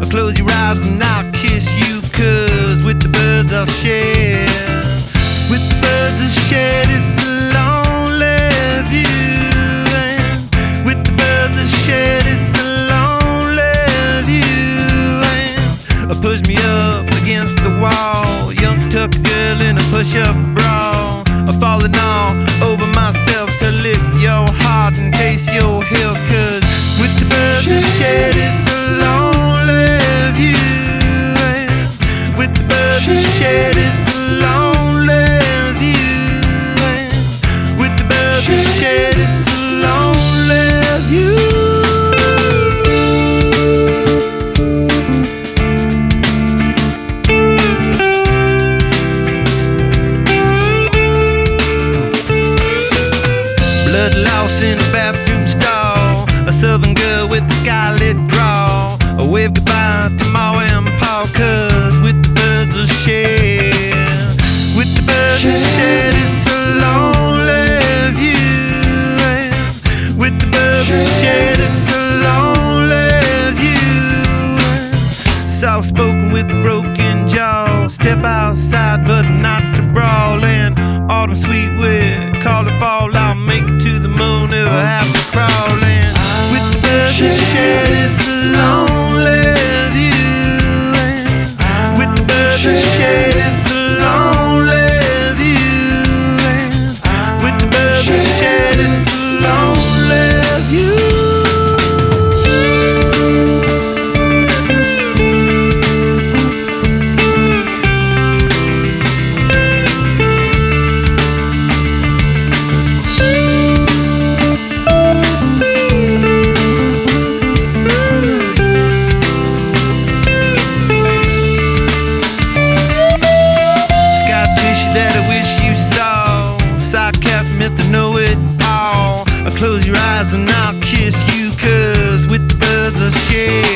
Close your eyes and I'll kiss you, 'cause with the birds I'll share. With the birds I'll share this lonely view. And with the birds I'll share this lonely view. And push me up against the wall, young tuck girl in a push-up bra. Falling all over myself to lift your heart in case you're here, 'cause with the birds I'll share this lonely view. And with the birds I'll share this lonely view. And with the birds I'll share this lonely view. Blood lost in a bathroom stall, a southern girl with a skylit draw. A wave goodbye to Ma and Pa, 'cause with the birds I'll share. With the birds I'll share this lonely view. And with the birds I'll share this lonely view. Soft spoken with a broken jaw, step outside but not to brawl. And autumn sweet with call it fall, I'll make it to the moon if I have to crawl. And with the birds I'll share this lonely view. And with the birds I'll share this lonely view. And with the birds I'll share this lonely view. That I wish you saw, sock cap, Mr. Know-It-All. Close your eyes and I'll kiss you, 'cause with the birds I'll share.